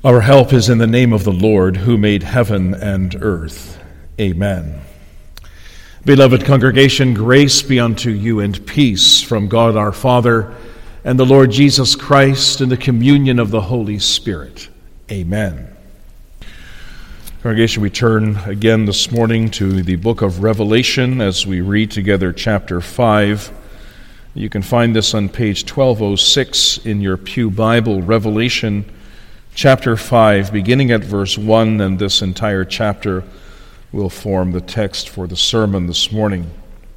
Our help is in the name of the Lord, who made heaven and earth. Amen. Beloved congregation, grace be unto you and peace from God our Father and the Lord Jesus Christ in the communion of the Holy Spirit. Amen. Congregation, we turn again this morning to the book of Revelation as we read together chapter 5. You can find this on page 1206 in your Pew Bible, Revelation chapter 5, beginning at verse 1, and this entire chapter will form the text for the sermon this morning.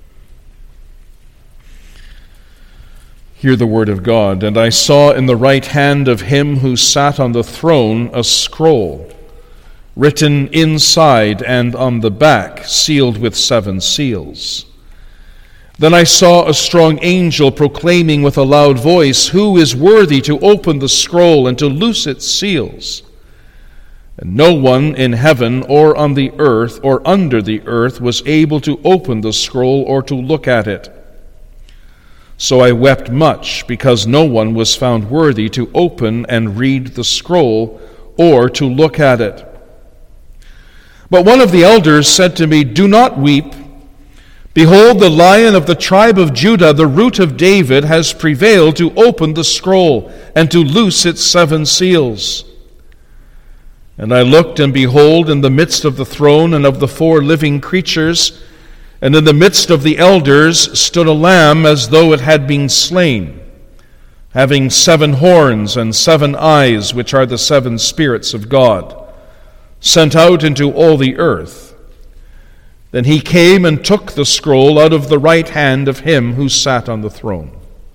Hear the word of God. And I saw in the right hand of him who sat on the throne a scroll, written inside and on the back, sealed with 7 seals. Then I saw a strong angel proclaiming with a loud voice, "Who is worthy to open the scroll and to loose its seals?" And no one in heaven or on the earth or under the earth was able to open the scroll or to look at it. So I wept much, because no one was found worthy to open and read the scroll or to look at it. But one of the elders said to me, "Do not weep. Behold, the Lion of the tribe of Judah, the Root of David, has prevailed to open the scroll and to loose its 7 seals." And I looked, and behold, in the midst of the throne and of the 4 living creatures, and in the midst of the elders, stood a lamb as though it had been slain, having 7 horns and 7 eyes, which are the 7 spirits of God, sent out into all the earth. Then he came and took the scroll out of the right hand of him who sat on the throne.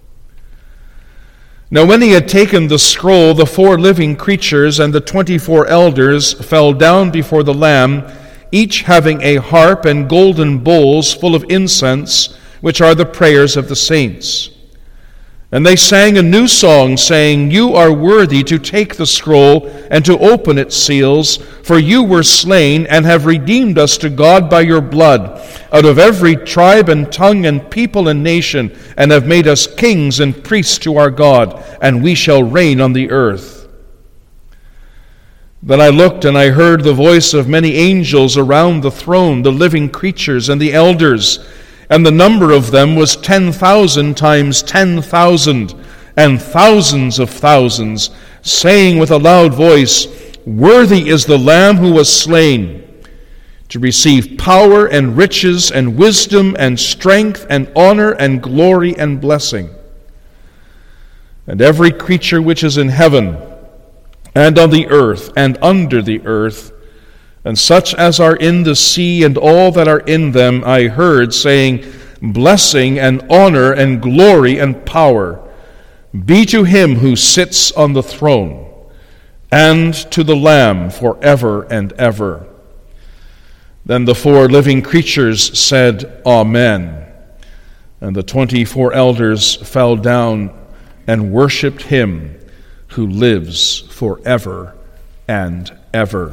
Now when he had taken the scroll, the 4 living creatures and the 24 elders fell down before the Lamb, each having a harp and golden bowls full of incense, which are the prayers of the saints. And they sang a new song, saying, "You are worthy to take the scroll and to open its seals, for you were slain and have redeemed us to God by your blood, out of every tribe and tongue and people and nation, and have made us kings and priests to our God, and we shall reign on the earth." Then I looked, and I heard the voice of many angels around the throne, the living creatures and the elders, and the number of them was 10,000 times 10,000, and thousands of thousands, saying with a loud voice, "Worthy is the Lamb who was slain, to receive power and riches and wisdom and strength and honor and glory and blessing." And every creature which is in heaven and on the earth and under the earth, and such as are in the sea and all that are in them, I heard saying, "Blessing and honor and glory and power be to him who sits on the throne, and to the Lamb forever and ever." Then the 4 living creatures said, "Amen." And the 24 elders fell down and worshipped him who lives forever and ever.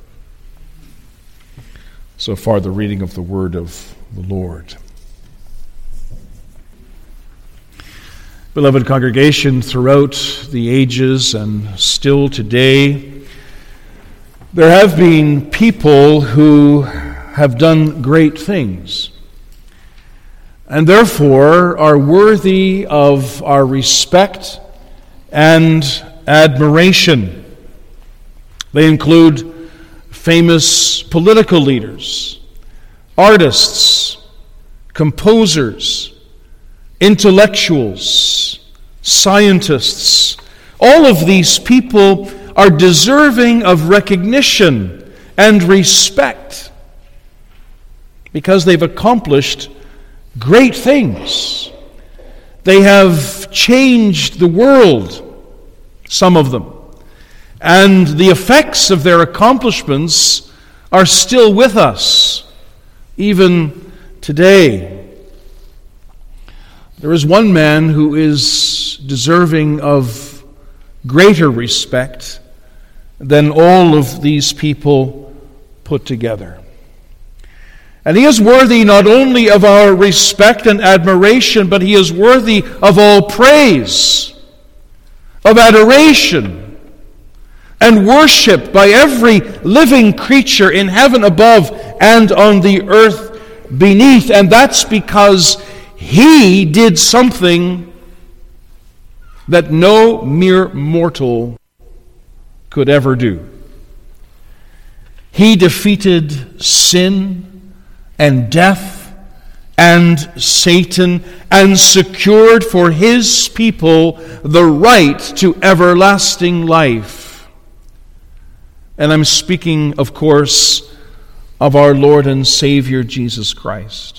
So far, the reading of the word of the Lord. Beloved congregation, throughout the ages and still today, there have been people who have done great things, and therefore are worthy of our respect and admiration. They include famous political leaders, artists, composers, intellectuals, scientists. All of these people are deserving of recognition and respect because they've accomplished great things. They have changed the world, some of them. And the effects of their accomplishments are still with us, even today. There is one man who is deserving of greater respect than all of these people put together. And he is worthy not only of our respect and admiration, but he is worthy of all praise, of adoration. and worshipped by every living creature in heaven above and on the earth beneath. And that's because he did something that no mere mortal could ever do. He defeated sin and death and Satan and secured for his people the right to everlasting life. And I'm speaking, of course, of our Lord and Savior Jesus Christ.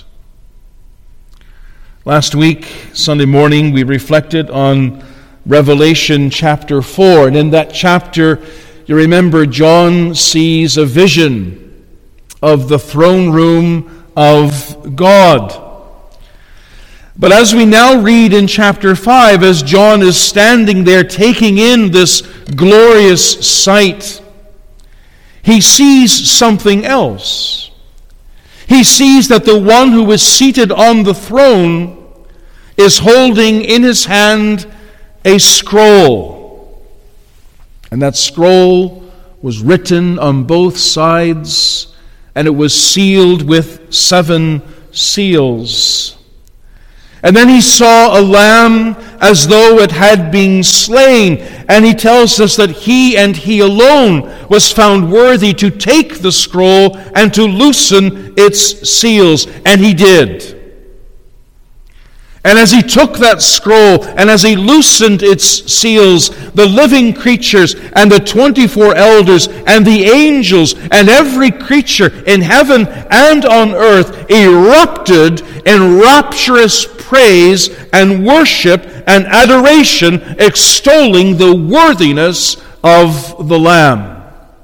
Last week, Sunday morning, we reflected on Revelation chapter 4. And in that chapter, you remember John sees a vision of the throne room of God. But as we now read in chapter 5, as John is standing there taking in this glorious sight, he sees something else. He sees that the one who is seated on the throne is holding in his hand a scroll. And that scroll was written on both sides, and it was sealed with 7 seals. And then he saw a lamb as though it had been slain. And he tells us that he and he alone was found worthy to take the scroll and to loosen its seals. And he did. And as he took that scroll and as he loosened its seals, the living creatures and the 24 elders and the angels and every creature in heaven and on earth erupted in rapturous praise and worship and adoration, extolling the worthiness of the Lamb.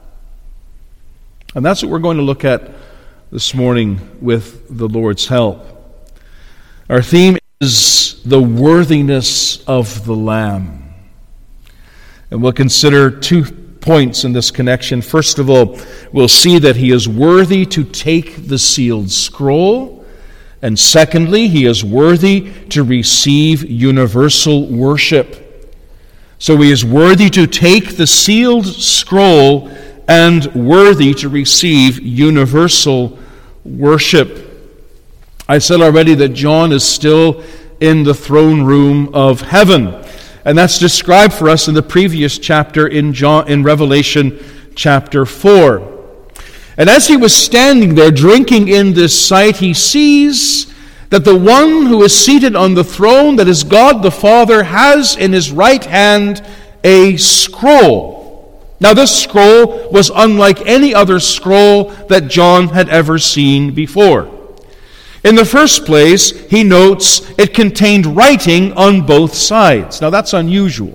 And that's what we're going to look at this morning with the Lord's help. Our theme is the worthiness of the Lamb. And we'll consider 2 points in this connection. First of all, we'll see that he is worthy to take the sealed scroll. And secondly, he is worthy to receive universal worship. So he is worthy to take the sealed scroll and worthy to receive universal worship. I said already that John is still in the throne room of heaven. And that's described for us in the previous chapter in Revelation chapter 4. And as he was standing there drinking in this sight, he sees that the one who is seated on the throne, that is God the Father, has in his right hand a scroll. Now this scroll was unlike any other scroll that John had ever seen before. In the first place, he notes it contained writing on both sides. Now that's unusual.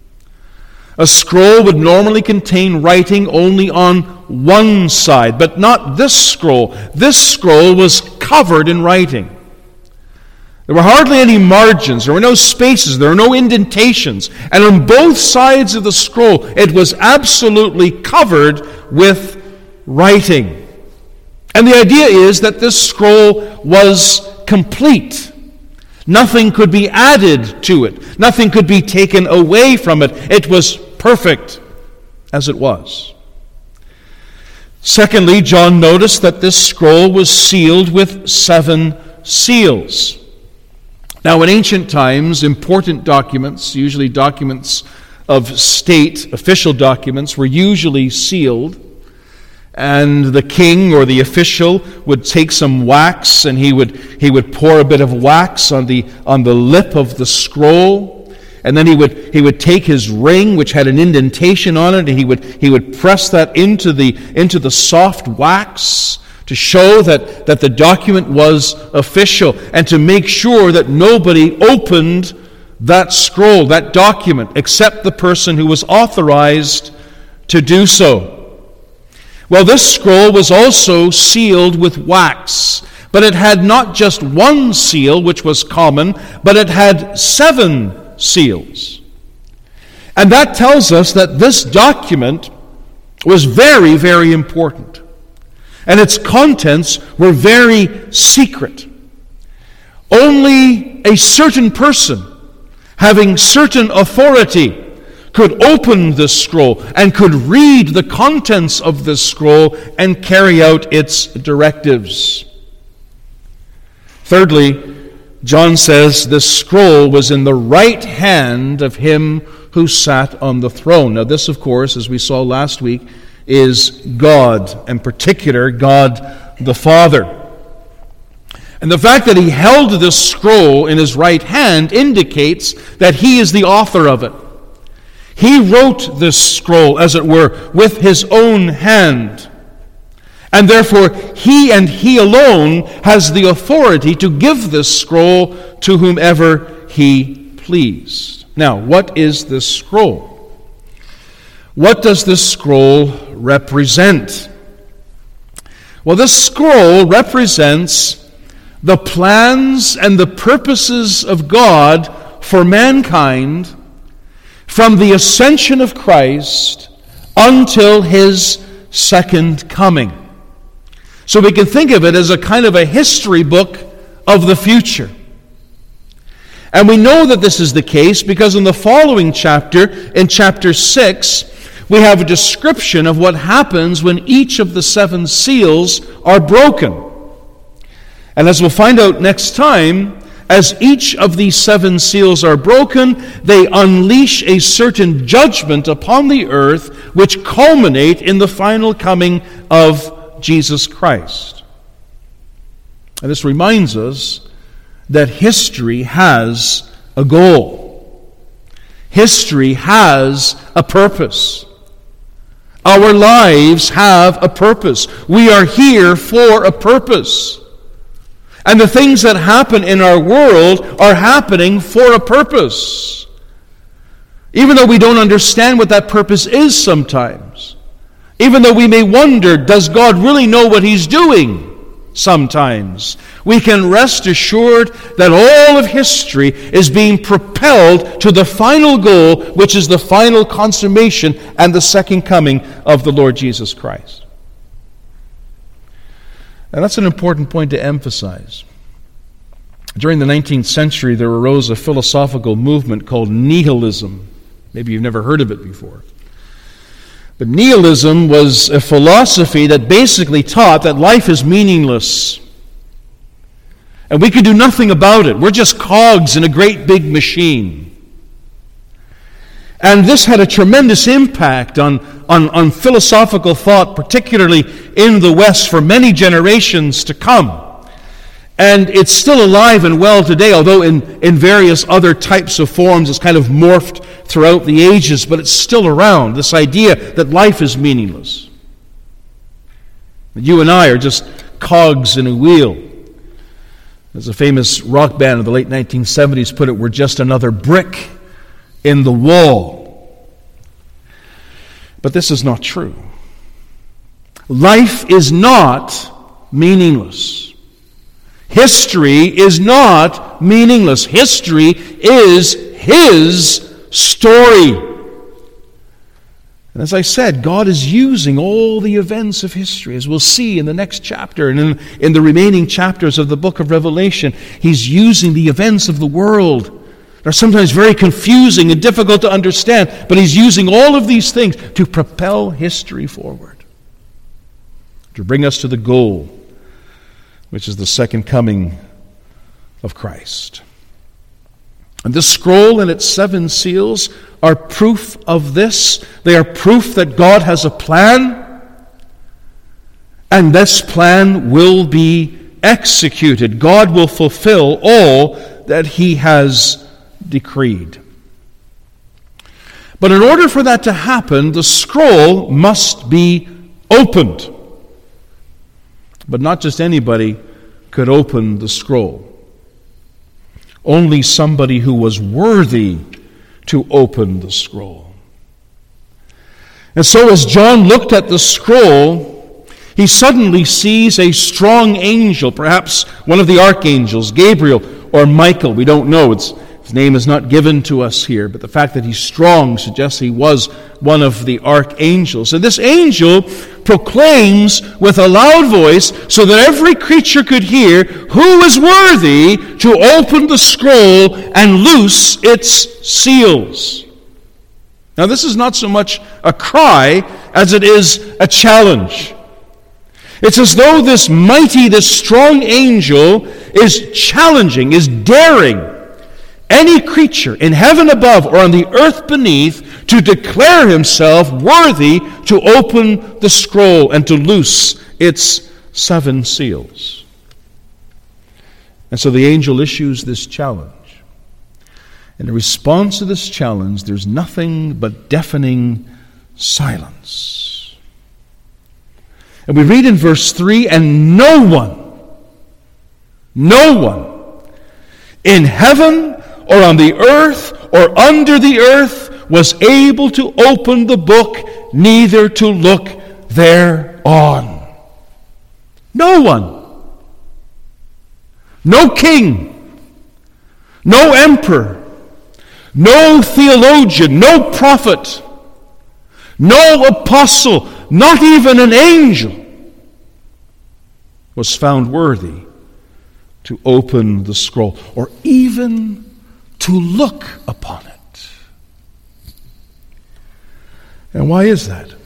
A scroll would normally contain writing only on one side, but not this scroll. This scroll was covered in writing. There were hardly any margins, there were no spaces, there were no indentations. And on both sides of the scroll, it was absolutely covered with writing. And the idea is that this scroll was complete. Nothing could be added to it. Nothing could be taken away from it. It was perfect as it was. Secondly, John noticed that this scroll was sealed with 7 seals. Now, in ancient times, important documents, usually documents of state, official documents, were usually sealed. And the king or the official would take some wax, and he would pour a bit of wax on the lip of the scroll, and then he would take his ring, which had an indentation on it, and he would press that into the soft wax to show that the document was official, and to make sure that nobody opened that scroll, that document, except the person who was authorized to do so. Well, this scroll was also sealed with wax, but it had not just one seal, which was common, but it had 7 seals. And that tells us that this document was very, very important. And its contents were very secret. Only a certain person, having certain authority, could open this scroll and could read the contents of this scroll and carry out its directives. Thirdly, John says this scroll was in the right hand of him who sat on the throne. Now this, of course, as we saw last week, is God, in particular, God the Father. And the fact that he held this scroll in his right hand indicates that he is the author of it. He wrote this scroll, as it were, with his own hand. And therefore, he and he alone has the authority to give this scroll to whomever he pleased. Now, what is this scroll? What does this scroll represent? Well, this scroll represents the plans and the purposes of God for mankind from the ascension of Christ until his second coming. So we can think of it as a kind of a history book of the future. And we know that this is the case because in the following chapter, in chapter 6, we have a description of what happens when each of the 7 seals are broken. And as we'll find out next time, as each of these 7 seals are broken, they unleash a certain judgment upon the earth, which culminate in the final coming of Jesus Christ. And this reminds us that history has a goal. History has a purpose. Our lives have a purpose. We are here for a purpose. And the things that happen in our world are happening for a purpose. Even though we don't understand what that purpose is sometimes. Even though we may wonder, does God really know what he's doing? Sometimes. We can rest assured that all of history is being propelled to the final goal, which is the final consummation and the second coming of the Lord Jesus Christ. And that's an important point to emphasize. During the 19th century, there arose a philosophical movement called nihilism. Maybe you've never heard of it before. But nihilism was a philosophy that basically taught that life is meaningless. And we can do nothing about it. We're just cogs in a great big machine. And this had a tremendous impact on philosophical thought, particularly in the West, for many generations to come. And it's still alive and well today, although in various other types of forms. It's kind of morphed throughout the ages, but it's still around, this idea that life is meaningless. That you and I are just cogs in a wheel. As a famous rock band of the late 1970s put it, we're just another brick in the wall. But this is not true. Life is not meaningless. History is not meaningless. History is his story. And as I said, God is using all the events of history, as we'll see in the next chapter and in the remaining chapters of the book of Revelation. He's using the events of the world. They're sometimes very confusing and difficult to understand, but he's using all of these things to propel history forward, to bring us to the goal, which is the second coming of Christ. And this scroll and its 7 seals are proof of this. They are proof that God has a plan, and this plan will be executed. God will fulfill all that he has decreed. But in order for that to happen, the scroll must be opened. But not just anybody could open the scroll. Only somebody who was worthy to open the scroll. And so as John looked at the scroll, he suddenly sees a strong angel, perhaps one of the archangels, Gabriel or Michael, we don't know. His name is not given to us here, but the fact that he's strong suggests he was one of the archangels. And this angel proclaims with a loud voice, so that every creature could hear, who is worthy to open the scroll and loose its seals. Now, this is not so much a cry as it is a challenge. It's as though this mighty, this strong angel is challenging, is daring any creature in heaven above or on the earth beneath to declare himself worthy to open the scroll and to loose its 7 seals. And so the angel issues this challenge. And in response to this challenge, there's nothing but deafening silence. And we read in verse 3, and no one in heaven or on the earth or under the earth was able to open the book, neither to look thereon. No one. No king. No emperor. No theologian, no prophet, no apostle, not even an angel was found worthy to open the scroll or even to look upon it. And why is that?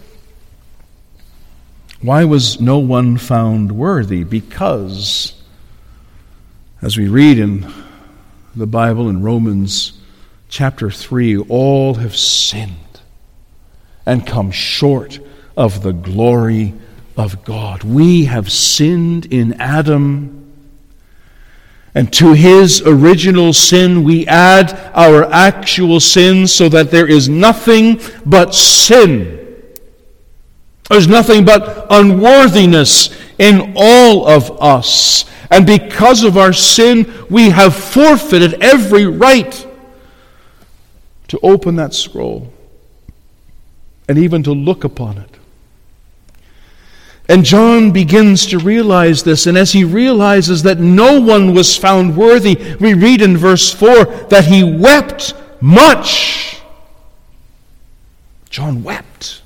Why was no one found worthy? Because, as we read in the Bible in Romans Chapter 3, all have sinned and come short of the glory of God. We have sinned in Adam, and to his original sin we add our actual sin so that there is nothing but sin. There's nothing but unworthiness in all of us. And because of our sin, we have forfeited every right to open that scroll and even to look upon it. And John begins to realize this, and as he realizes that no one was found worthy, we read in verse 4 that he wept much. John wept.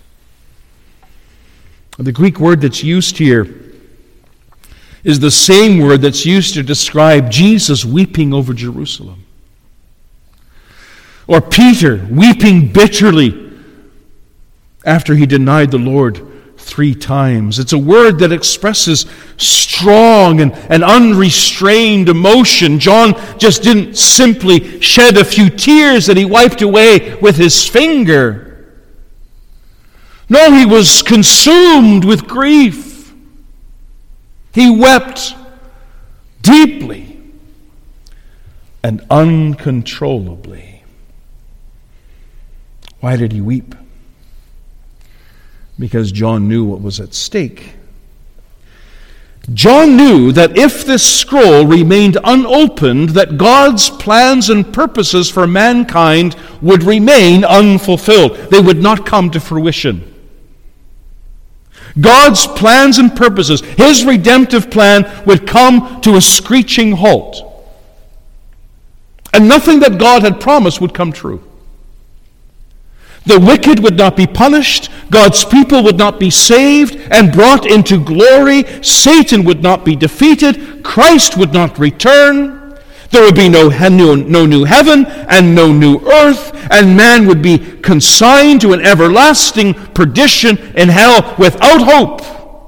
The Greek word that's used here is the same word that's used to describe Jesus weeping over Jerusalem. Or Peter weeping bitterly after he denied the Lord 3 times. It's a word that expresses strong and unrestrained emotion. John just didn't simply shed a few tears that he wiped away with his finger. No, he was consumed with grief. He wept deeply and uncontrollably. Why did he weep? Because John knew what was at stake. John knew that if this scroll remained unopened, that God's plans and purposes for mankind would remain unfulfilled. They would not come to fruition. God's plans and purposes, his redemptive plan, would come to a screeching halt. And nothing that God had promised would come true. The wicked would not be punished, God's people would not be saved and brought into glory, Satan would not be defeated, Christ would not return, there would be no new heaven and no new earth, and man would be consigned to an everlasting perdition in hell without hope.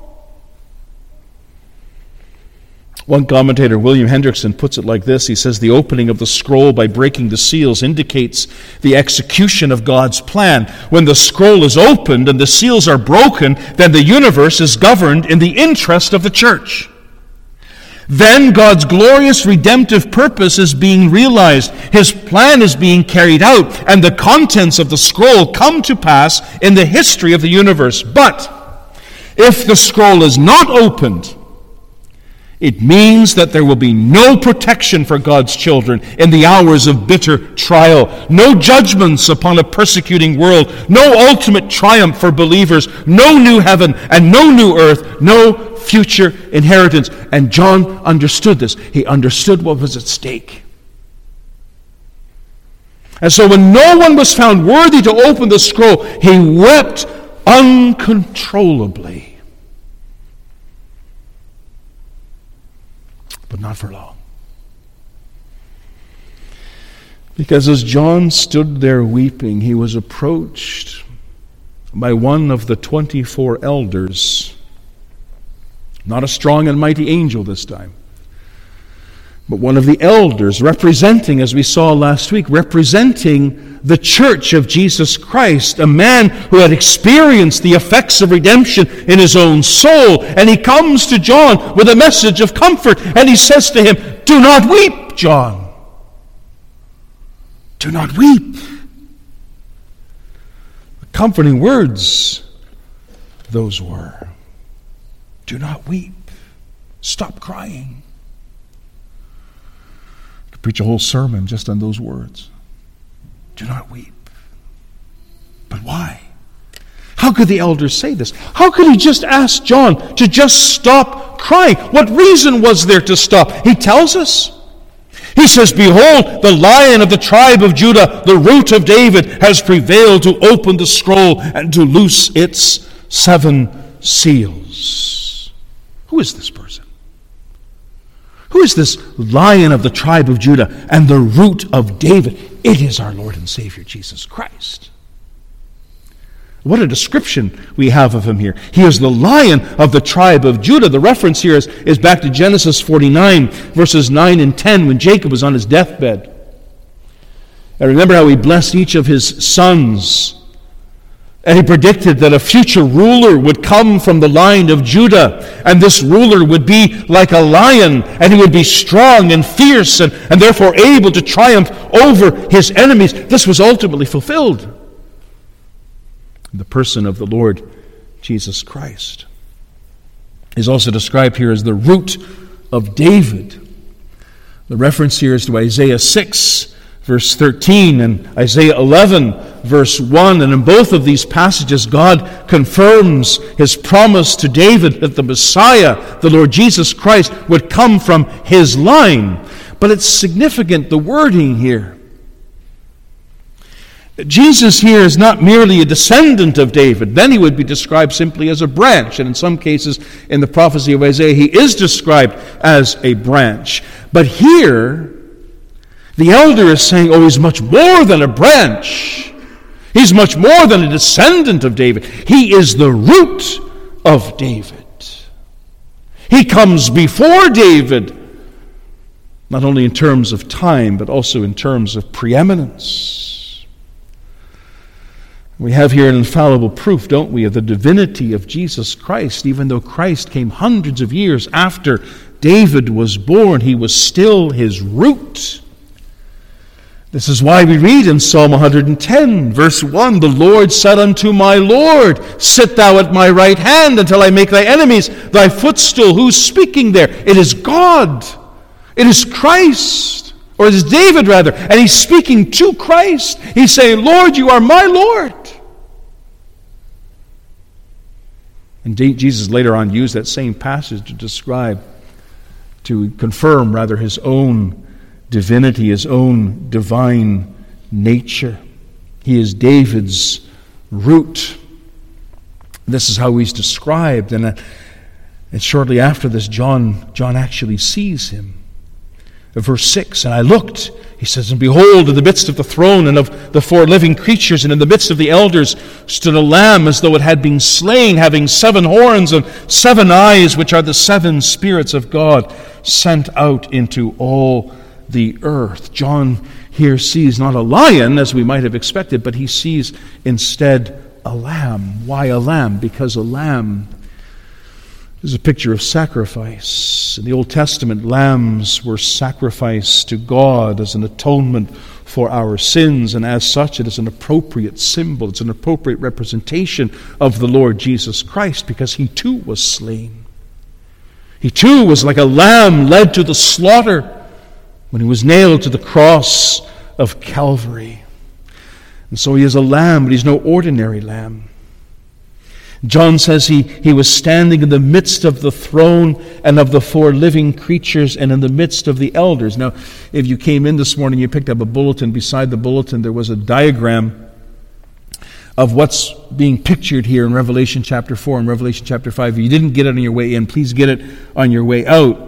One commentator, William Hendrickson, puts it like this. He says, the opening of the scroll by breaking the seals indicates the execution of God's plan. When the scroll is opened and the seals are broken, then the universe is governed in the interest of the church. Then God's glorious redemptive purpose is being realized. His plan is being carried out, and the contents of the scroll come to pass in the history of the universe. But if the scroll is not opened, it means that there will be no protection for God's children in the hours of bitter trial, no judgments upon a persecuting world, no ultimate triumph for believers, no new heaven and no new earth, no future inheritance. And John understood this. He understood what was at stake. And so when no one was found worthy to open the scroll, he wept uncontrollably. But not for long. Because as John stood there weeping, he was approached by one of the 24 elders. Not a strong and mighty angel this time, but one of the elders representing, as we saw last week, representing the church of Jesus Christ, a man who had experienced the effects of redemption in his own soul. And he comes to John with a message of comfort, and he says to him, "Do not weep, John. Do not weep." Comforting words those were. Do not weep. Stop crying. I could preach a whole sermon just on those words. Do not weep. But why? How could the elders say this? How could he just ask John to just stop crying? What reason was there to stop? He tells us. He says, "Behold, the Lion of the tribe of Judah, the Root of David, has prevailed to open the scroll and to loose its 7 seals." Who is this person? Who is this Lion of the tribe of Judah and the Root of David? It is our Lord and Savior, Jesus Christ. What a description we have of him here. He is the Lion of the tribe of Judah. The reference here is back to Genesis 49, verses 9 and 10, when Jacob was on his deathbed. And remember how he blessed each of his sons. And he predicted that a future ruler would come from the line of Judah. And this ruler would be like a lion, and he would be strong and fierce, and therefore able to triumph over his enemies. This was ultimately fulfilled in the person of the Lord Jesus Christ. Is also described here as the Root of David. The reference here is to Isaiah 6, verse 13, and Isaiah 11, verse 1. And in both of these passages, God confirms his promise to David that the Messiah, the Lord Jesus Christ, would come from his line. But it's significant, the wording here. Jesus here is not merely a descendant of David. Then he would be described simply as a branch. And in some cases, in the prophecy of Isaiah, he is described as a branch. But here, the elder is saying, oh, he's much more than a branch. He's much more than a descendant of David. He is the root of David. He comes before David, not only in terms of time, but also in terms of preeminence. We have here an infallible proof, don't we, of the divinity of Jesus Christ. Even though Christ came hundreds of years after David was born, he was still his root. This is why we read in Psalm 110, verse 1, "The Lord said unto my Lord, sit thou at my right hand until I make thy enemies thy footstool." Who's speaking there? It is God. It is Christ. Or it is David, rather. And he's speaking to Christ. He's saying, "Lord, you are my Lord." And Jesus later on used that same passage to confirm rather his own divinity, his own divine nature. He is David's root. This is how he's described. And shortly after this, John actually sees him. Verse 6, "And I looked," he says, "and behold, in the midst of the throne and of the 4 living creatures, and in the midst of the elders, stood a lamb as though it had been slain, having 7 horns and 7 eyes, which are the 7 spirits of God, sent out into all the earth." John here sees not a lion, as we might have expected, but he sees instead a lamb. Why a lamb? Because a lamb is a picture of sacrifice. In the Old Testament, lambs were sacrificed to God as an atonement for our sins, and as such, it is an appropriate symbol. It's an appropriate representation of the Lord Jesus Christ, because he too was slain. He too was like a lamb led to the slaughter when he was nailed to the cross of Calvary. And so he is a lamb, but he's no ordinary lamb. John says he was standing in the midst of the throne and of the 4 living creatures and in the midst of the elders. Now, if you came in this morning, you picked up a bulletin. Beside the bulletin, there was a diagram of what's being pictured here in Revelation chapter 4 and Revelation chapter 5. If you didn't get it on your way in, please get it on your way out.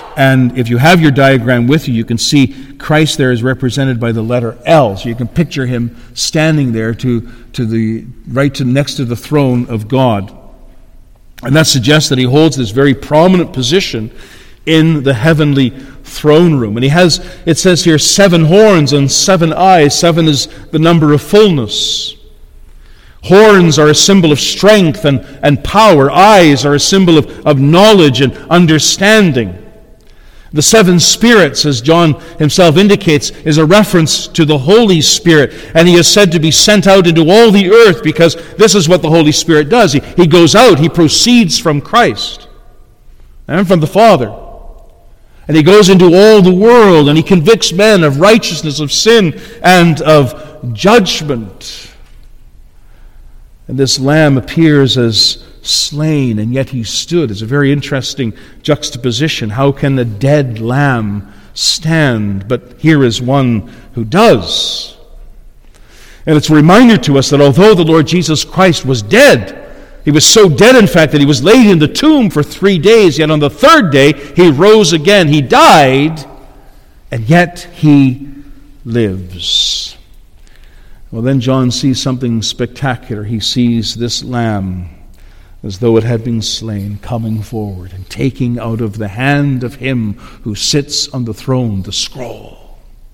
And if you have your diagram with you, you can see Christ there is represented by the letter L. So you can picture him standing there next to the throne of God. And that suggests that he holds this very prominent position in the heavenly throne room. And he has, it says here, 7 horns and 7 eyes. 7 is the number of fullness. Horns are a symbol of strength and power. Eyes are a symbol of knowledge and understanding. The 7 spirits, as John himself indicates, is a reference to the Holy Spirit. And he is said to be sent out into all the earth because this is what the Holy Spirit does. He goes out, he proceeds from Christ and from the Father. And he goes into all the world and he convicts men of righteousness, of sin, and of judgment. And this Lamb appears as slain, and yet he stood. It's a very interesting juxtaposition. How can a dead lamb stand? But here is one who does. And it's a reminder to us that although the Lord Jesus Christ was dead, he was so dead, in fact, that he was laid in the tomb for 3 days, yet on the 3rd day he rose again. He died, and yet he lives. Well, then John sees something spectacular. He sees this lamb, as though it had been slain, coming forward and taking out of the hand of him who sits on the throne the scroll.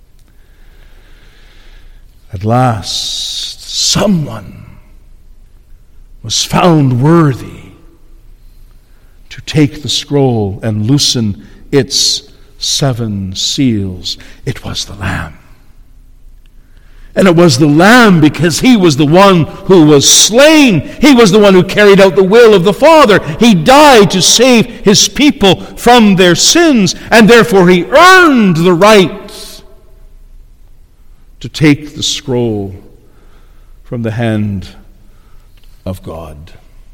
At last, someone was found worthy to take the scroll and loosen its 7 seals. It was the Lamb. And it was the Lamb because he was the one who was slain. He was the one who carried out the will of the Father. He died to save his people from their sins, and therefore he earned the right to take the scroll from the hand of God.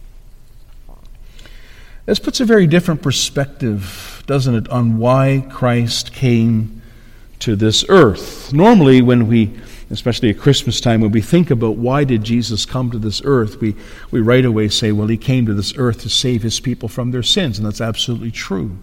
This puts a very different perspective, doesn't it, on why Christ came to this earth. Normally, when we, especially at Christmas time, when we think about why did Jesus come to this earth, we right away say, well, he came to this earth to save his people from their sins, and that's absolutely true.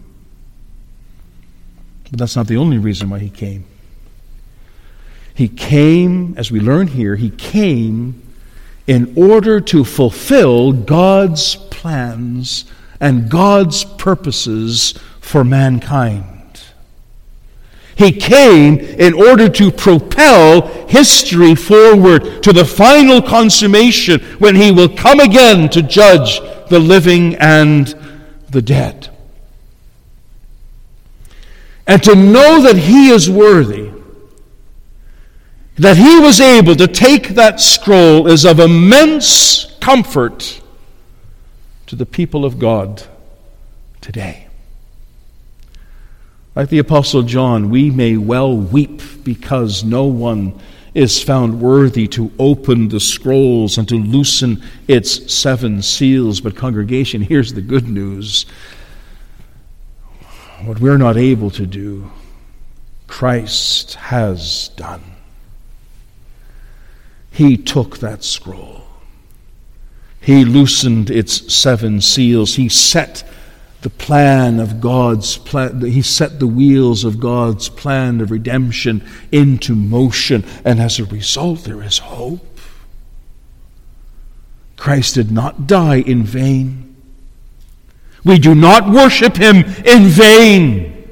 But that's not the only reason why he came. He came, as we learn here, he came in order to fulfill God's plans and God's purposes for mankind. He came in order to propel history forward to the final consummation when he will come again to judge the living and the dead. And to know that he is worthy, that he was able to take that scroll, is of immense comfort to the people of God today. Like the Apostle John, we may well weep because no one is found worthy to open the scrolls and to loosen its 7 seals. But congregation, here's the good news. What we're not able to do, Christ has done. He took that scroll. He loosened its 7 seals. He set the plan of God's plan. He set the wheels of God's plan of redemption into motion, and as a result, there is hope. Christ did not die in vain. We do not worship him in vain.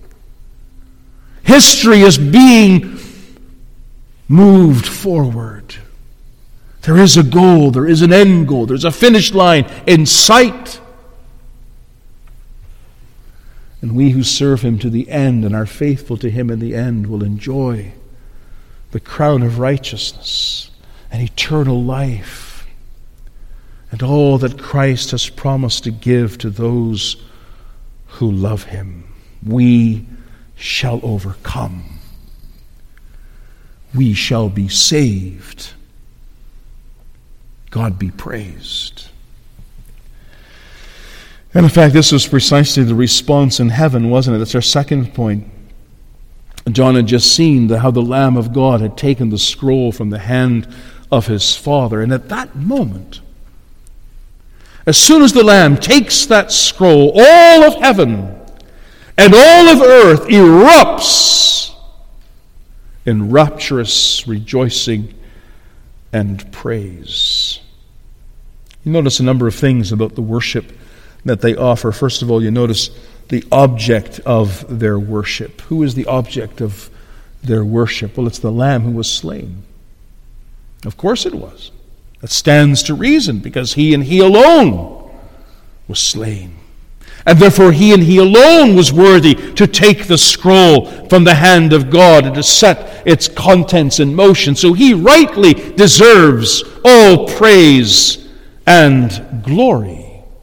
History is being moved forward. There is a goal, there is an end goal, there's a finish line in sight. And we who serve him to the end and are faithful to him in the end will enjoy the crown of righteousness and eternal life and all that Christ has promised to give to those who love him. We shall overcome. We shall be saved. God be praised. And in fact, this was precisely the response in heaven, wasn't it? That's our second point. John had just seen how the Lamb of God had taken the scroll from the hand of his Father. And at that moment, as soon as the Lamb takes that scroll, all of heaven and all of earth erupts in rapturous rejoicing and praise. You notice a number of things about the worship that they offer. First of all, you notice the object of their worship. Who is the object of their worship? Well, it's the Lamb who was slain. Of course it was. It stands to reason, because he and he alone was slain. And therefore he and he alone was worthy to take the scroll from the hand of God and to set its contents in motion. So he rightly deserves all praise and glory.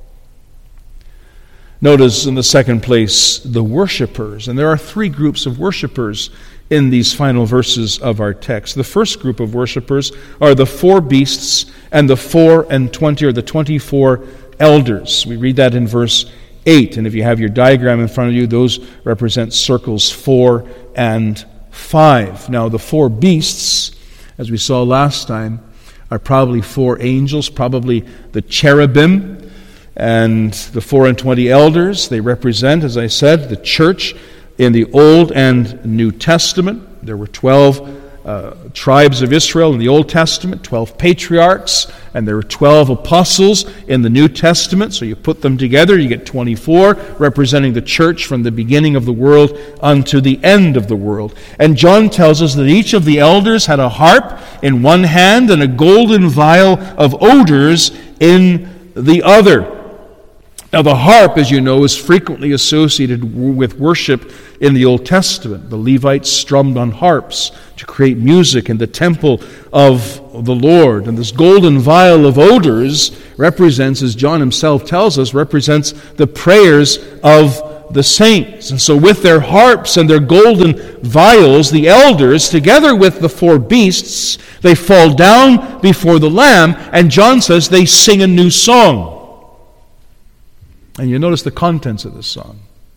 Notice in the second place the worshipers. And there are three groups of worshipers in these final verses of our text. The first group of worshipers are the four beasts and the 24 or the 24 elders. We read that in verse 8. And if you have your diagram in front of you, those represent circles 4 and 5. Now, the four beasts, as we saw last time, are probably four angels, probably the cherubim. And the 24 elders, they represent, as I said, the church in the Old and New Testament. There were 12 tribes of Israel in the Old Testament, 12 patriarchs, and there were 12 apostles in the New Testament. So you put them together, you get 24, representing the church from the beginning of the world unto the end of the world. And John tells us that each of the elders had a harp in one hand and a golden vial of odors in the other. Now, the harp, as you know, is frequently associated with worship in the Old Testament. The Levites strummed on harps to create music in the temple of the Lord. And this golden vial of odors represents, as John himself tells us, represents the prayers of the saints. And so with their harps and their golden vials, the elders, together with the four beasts, they fall down before the Lamb, and John says they sing a new song. And you notice the contents of this song.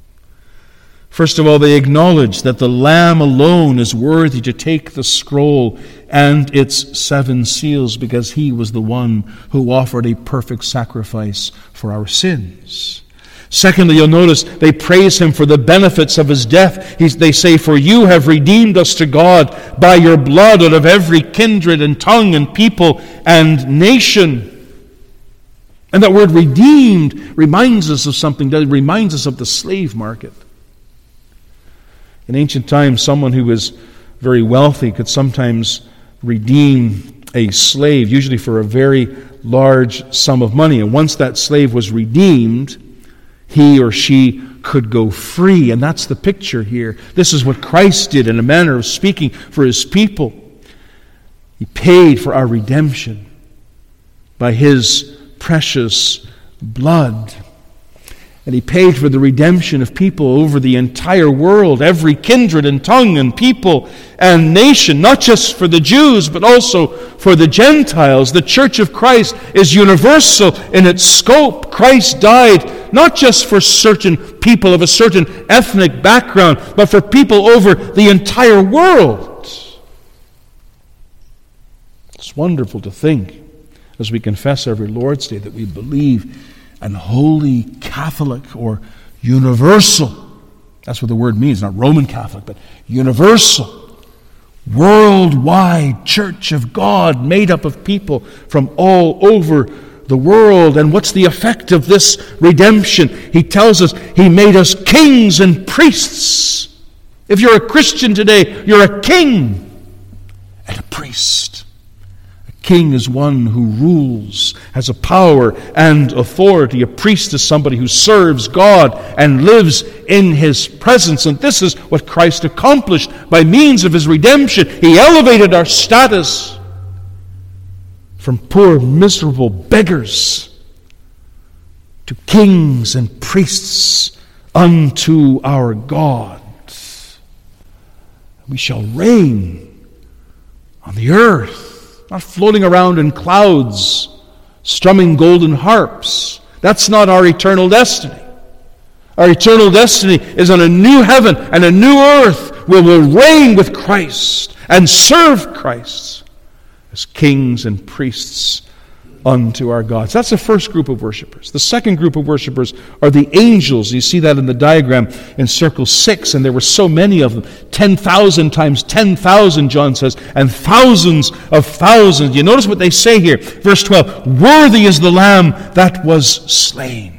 First of all, they acknowledge that the Lamb alone is worthy to take the scroll and its 7 seals, because he was the one who offered a perfect sacrifice for our sins. Secondly, you'll notice they praise him for the benefits of his death. They say, "For you have redeemed us to God by your blood out of every kindred and tongue and people and nation." And that word redeemed reminds us of something. It reminds us of the slave market. In ancient times, someone who was very wealthy could sometimes redeem a slave, usually for a very large sum of money. And once that slave was redeemed, he or she could go free. And that's the picture here. This is what Christ did in a manner of speaking for his people. He paid for our redemption by his precious blood. And he paid for the redemption of people over the entire world, every kindred and tongue and people and nation, not just for the Jews, but also for the Gentiles. The Church of Christ is universal in its scope. Christ died not just for certain people of a certain ethnic background, but for people over the entire world. It's wonderful to think, as we confess every Lord's Day, that we believe an holy Catholic or universal, that's what the word means, not Roman Catholic, but universal, worldwide Church of God made up of people from all over the world. And what's the effect of this redemption? He tells us he made us kings and priests. If you're a Christian today, you're a king and a priest. King is one who rules, has a power and authority. A priest is somebody who serves God and lives in his presence. And this is what Christ accomplished by means of his redemption. He elevated our status from poor, miserable beggars to kings and priests unto our God. We shall reign on the earth. Not floating around in clouds, strumming golden harps. That's not our eternal destiny. Our eternal destiny is on a new heaven and a new earth where we'll reign with Christ and serve Christ as kings and priests unto our gods. That's the first group of worshipers. The second group of worshipers are the angels. You see that in the diagram in circle 6, and there were so many of them. 10,000 times 10,000, John says, and thousands of thousands. You notice what they say here. Verse 12, worthy is the Lamb that was slain.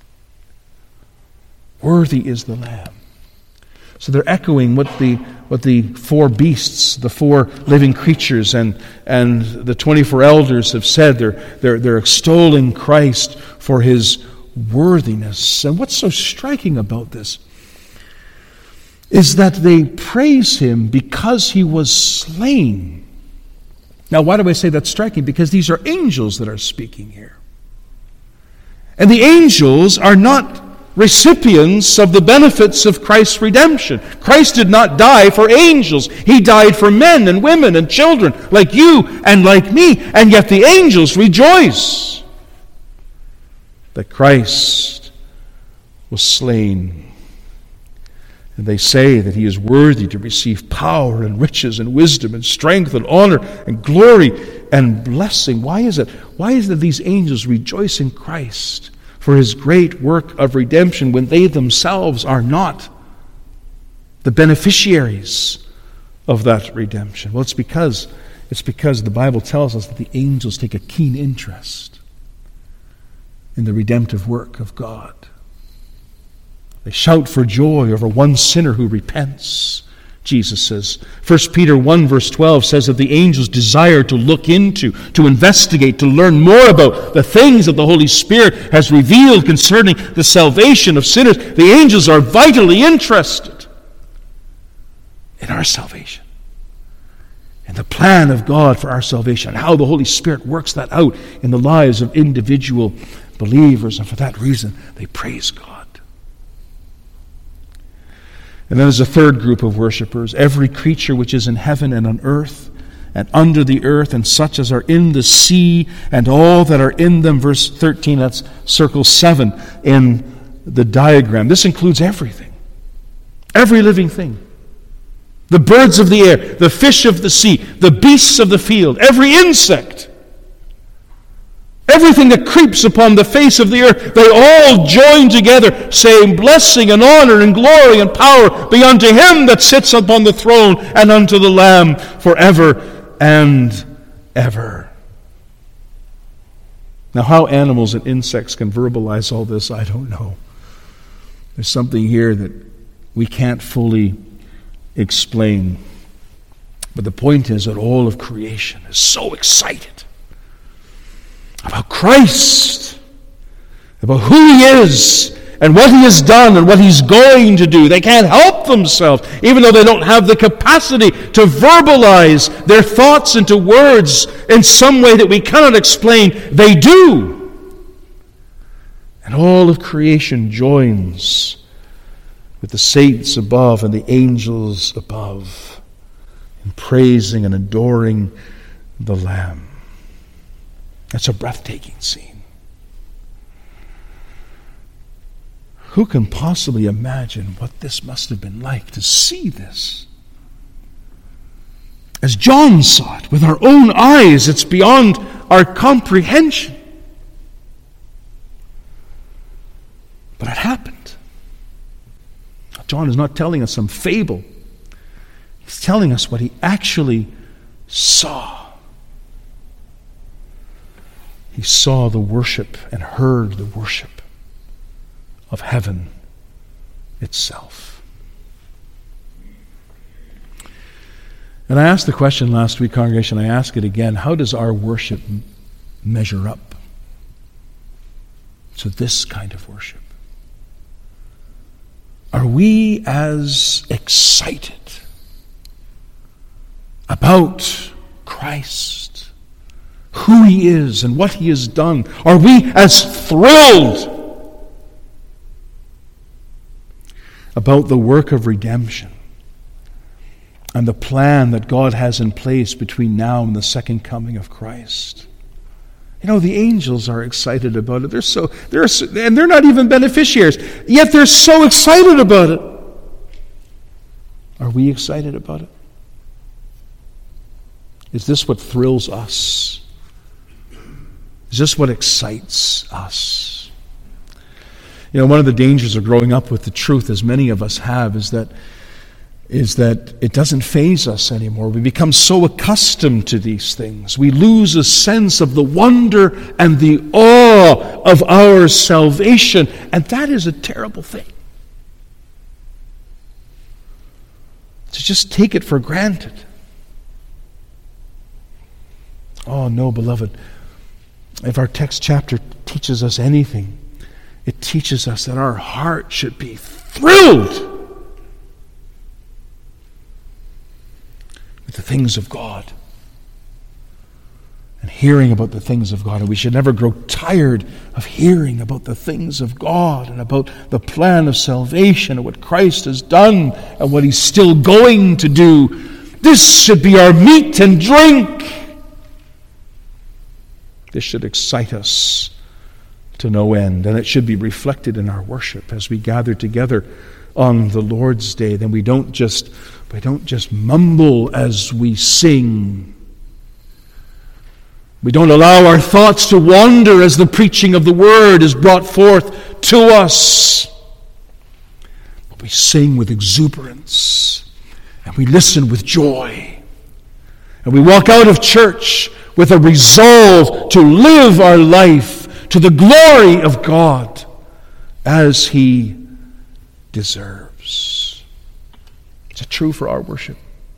Worthy is the Lamb. So they're echoing what the four beasts, the four living creatures, and the 24 elders have said. They're extolling Christ for his worthiness. And what's so striking about this is that they praise him because he was slain. Now, why do I say that's striking? Because these are angels that are speaking here. And the angels are not recipients of the benefits of Christ's redemption. Christ did not die for angels. He died for men and women and children like you and like me. And yet the angels rejoice that Christ was slain. And they say that he is worthy to receive power and riches and wisdom and strength and honor and glory and blessing. Why is it? Why is it that these angels rejoice in Christ for his great work of redemption when they themselves are not the beneficiaries of that redemption? Well, it's because the Bible tells us that the angels take a keen interest in the redemptive work of God. They shout for joy over one sinner who repents, Jesus says. 1 Peter 1 verse 12 says that the angels desire to look into, to investigate, to learn more about the things that the Holy Spirit has revealed concerning the salvation of sinners. The angels are vitally interested in our salvation, in the plan of God for our salvation, and how the Holy Spirit works that out in the lives of individual believers. And for that reason, they praise God. And then there's a third group of worshipers, every creature which is in heaven and on earth and under the earth, and such as are in the sea and all that are in them. Verse 13, that's circle 7 in the diagram. This includes everything, every living thing. The birds of the air, the fish of the sea, the beasts of the field, every insect. Everything that creeps upon the face of the earth, they all join together, saying, blessing and honor and glory and power be unto him that sits upon the throne and unto the Lamb forever and ever. Now, how animals and insects can verbalize all this, I don't know. There's something here that we can't fully explain. But the point is that all of creation is so excited about Christ, about who he is and what he has done and what he's going to do. They can't help themselves, even though they don't have the capacity to verbalize their thoughts into words in some way that we cannot explain. They do. And all of creation joins with the saints above and the angels above in praising and adoring the Lamb. That's a breathtaking scene. Who can possibly imagine what this must have been like to see this? As John saw it with our own eyes, it's beyond our comprehension. But it happened. John is not telling us some fable. He's telling us what he actually saw. He saw the worship and heard the worship of heaven itself. And I asked the question last week, congregation, I ask it again, how does our worship measure up to this kind of worship? Are we as excited about Christ, who he is and what he has done? Are we as thrilled about the work of redemption and the plan that God has in place between now and the second coming of Christ? You know, the angels are excited about it. And they're not even beneficiaries, yet they're so excited about it. Are we excited about it? Is this what thrills us? Is this what excites us? You know, one of the dangers of growing up with the truth, as many of us have, is that it doesn't faze us anymore. We become so accustomed to these things. We lose a sense of the wonder and the awe of our salvation. And that is a terrible thing. To just take it for granted. Oh no, beloved. If our text chapter teaches us anything, it teaches us that our heart should be thrilled with the things of God and hearing about the things of God. And we should never grow tired of hearing about the things of God and about the plan of salvation and what Christ has done and what He's still going to do. This should be our meat and drink. This should excite us to no end, and it should be reflected in our worship as we gather together on the Lord's Day. Then we don't just mumble as we sing. We don't allow our thoughts to wander as the preaching of the Word is brought forth to us. But we sing with exuberance, and we listen with joy, and we walk out of church with a resolve to live our life to the glory of God as He deserves. Is it true for our worship?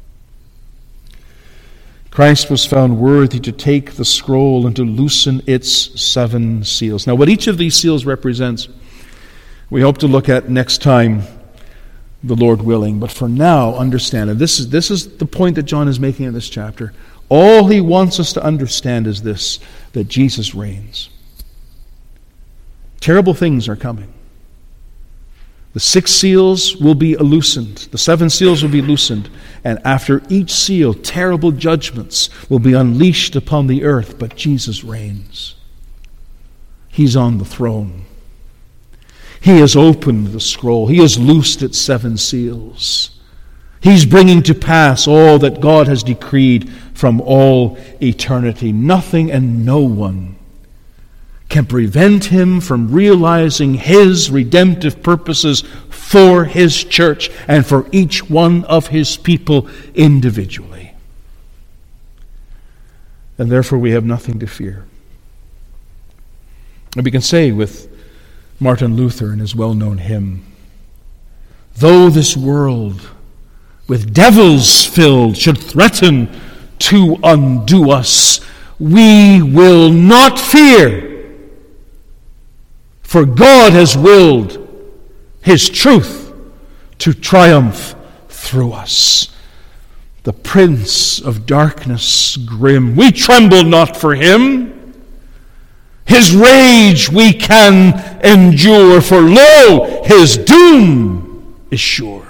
Christ was found worthy to take the scroll and to loosen its 7 seals. Now, what each of these seals represents, we hope to look at next time, the Lord willing. But for now, understand, and this is the point that John is making in this chapter. All he wants us to understand is this, that Jesus reigns. Terrible things are coming. The 6 seals will be loosened. The 7 seals will be loosened. And after each seal, terrible judgments will be unleashed upon the earth. But Jesus reigns. He's on the throne. He has opened the scroll. He has loosed its 7 seals. He's bringing to pass all that God has decreed from all eternity. Nothing and no one can prevent Him from realizing His redemptive purposes for His church and for each one of His people individually. And therefore we have nothing to fear. And we can say with Martin Luther in his well-known hymn, though this world with devils filled should threaten to undo us, we will not fear, for God has willed His truth to triumph through us. The prince of darkness grim, we tremble not for him. His rage we can endure, for lo, his doom is sure.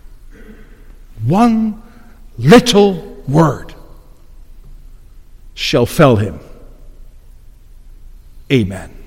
One little word shall fell him. Amen.